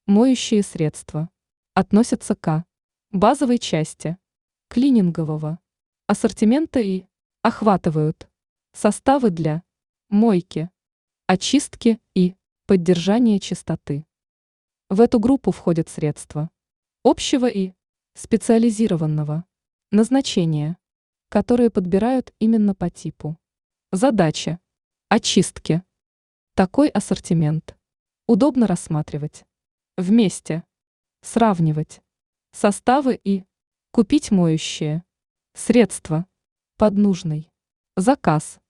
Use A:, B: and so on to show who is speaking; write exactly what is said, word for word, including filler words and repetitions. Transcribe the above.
A: Моющие средства относятся к базовой части клинингового ассортимента и охватывают составы для мойки, очистки и поддержания чистоты. В эту группу входят средства общего и специализированного назначения, которые подбирают именно по типу задачи очистки. Такой ассортимент удобно рассматривать вместе, сравнивать составы и купить моющие средства под нужный заказ.